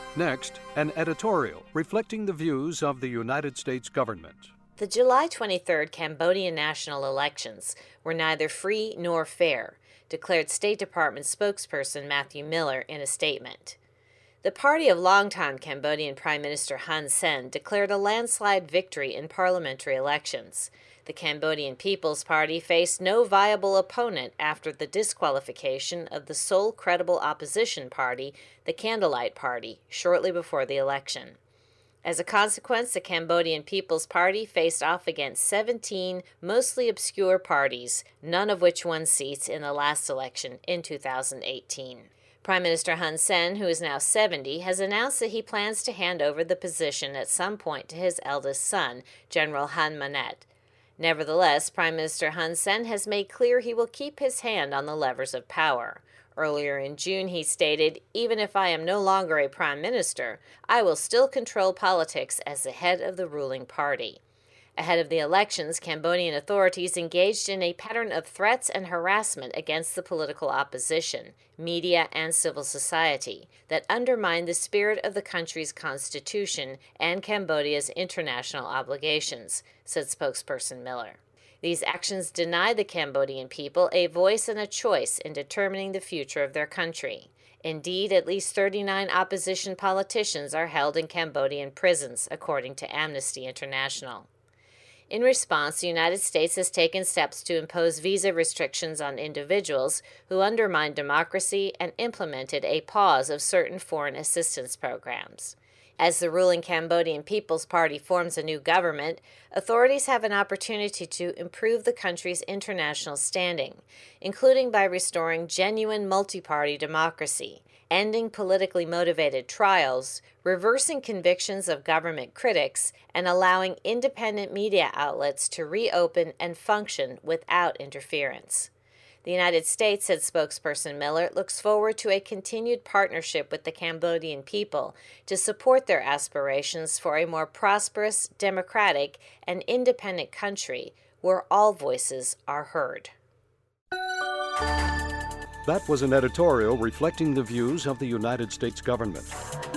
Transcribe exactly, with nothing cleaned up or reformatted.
Next, an editorial reflecting the views of the United States government. The July twenty-third Cambodian national elections were neither free nor fair, declared State Department spokesperson Matthew Miller in a statement. The party of longtime Cambodian Prime Minister Hun Sen declared a landslide victory in parliamentary elections. The Cambodian People's Party faced no viable opponent after the disqualification of the sole credible opposition party, the Candlelight Party, shortly before the election. As a consequence, the Cambodian People's Party faced off against seventeen mostly obscure parties, none of which won seats in the last election in two thousand eighteen. Prime Minister Hun Sen, who is now seventy, has announced that he plans to hand over the position at some point to his eldest son, General Han Manet. Nevertheless, Prime Minister Hun Sen has made clear he will keep his hand on the levers of power. Earlier in June, he stated, "Even if I am no longer a prime minister, I will still control politics as the head of the ruling party." Ahead of the elections, Cambodian authorities engaged in a pattern of threats and harassment against the political opposition, media, and civil society that undermined the spirit of the country's constitution and Cambodia's international obligations, said spokesperson Miller. These actions deny the Cambodian people a voice and a choice in determining the future of their country. Indeed, at least thirty-nine opposition politicians are held in Cambodian prisons, according to Amnesty International. In response, the United States has taken steps to impose visa restrictions on individuals who undermine democracy and implemented a pause of certain foreign assistance programs. As the ruling Cambodian People's Party forms a new government, authorities have an opportunity to improve the country's international standing, including by restoring genuine multi-party democracy, ending politically motivated trials, reversing convictions of government critics, and allowing independent media outlets to reopen and function without interference. The United States, said spokesperson Miller, looks forward to a continued partnership with the Cambodian people to support their aspirations for a more prosperous, democratic, and independent country where all voices are heard. That was an editorial reflecting the views of the United States government.